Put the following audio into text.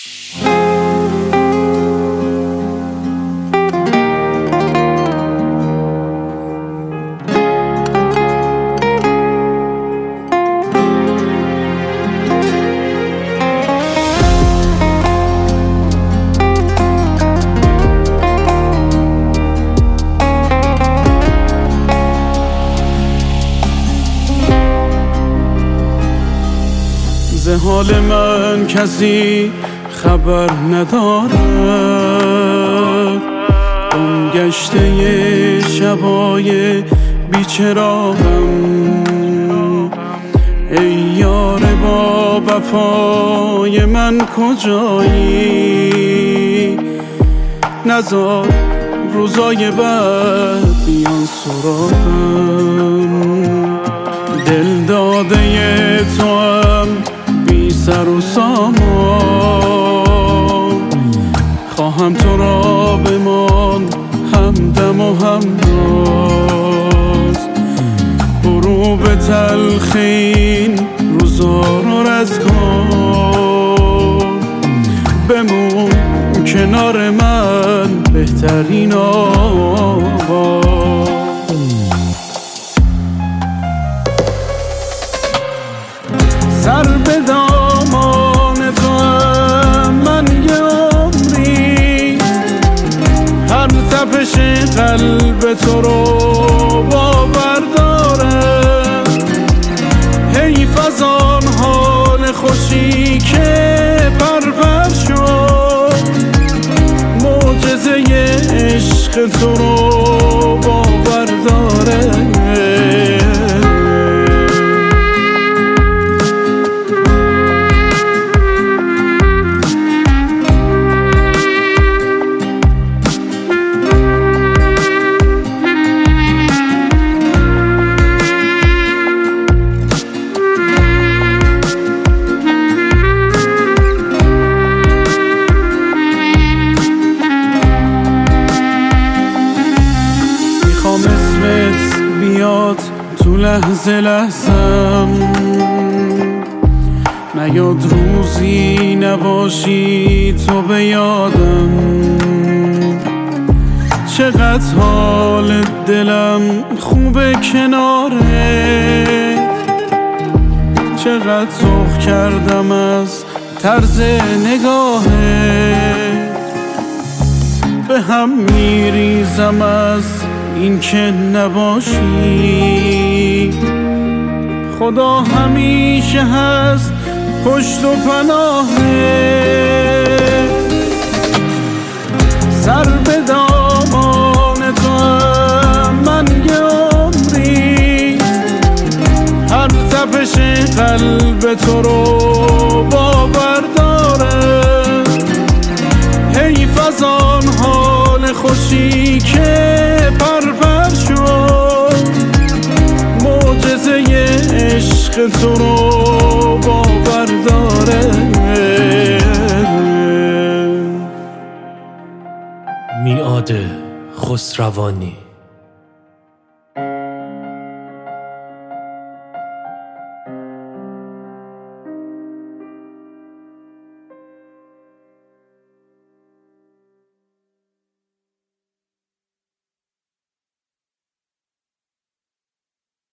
ز حال من کسی خبر ندارد، گمگشته شبای بیچراغم. ای یار با وفای من کجایی؟ نذار روزای بد بیان سراغم. دل داده تو هم بی سر و سامان، خواهم تو را بمان همدم و همراز. برو به تلخین روزا رو رد کن، بمون کنار من بهترین آواز. سر به دامان تو هم من یه عمری، هر تپش قلب تو رو باور دارم. حیف از آن حال خوشی که پرپر شد، معجزه عشق تو رو باور دارم. اسمت بیاد تو لحظه لحظم، نیاد روزی نباشی تو به یادم. چقدر حال دلم خوبه کناره، چقدر ذوق کردم از طرز نگاهه. به هم میریزم از این که نباشی، خدا همیشه هست پشت و پناهه. سر به دامان تو هم من یه عمری، هر تپش قلب تو رو باور دارم. حیف از آن حال خوشی که پرپر شد، معجزه عشق تو رو باور داره. میعاد خسروانی.